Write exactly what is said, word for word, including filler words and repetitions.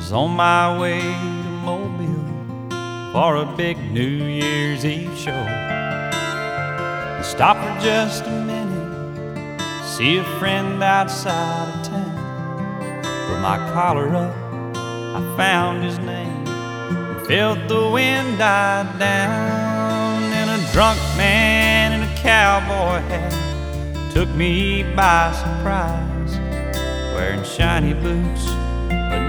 was on my way to Mobile for a big New Year's Eve show. I stopped for just a minute, see a friend outside of town. Put my collar up, I found his name, and felt the wind die down. And a drunk man in a cowboy hat took me by surprise, wearing shiny boots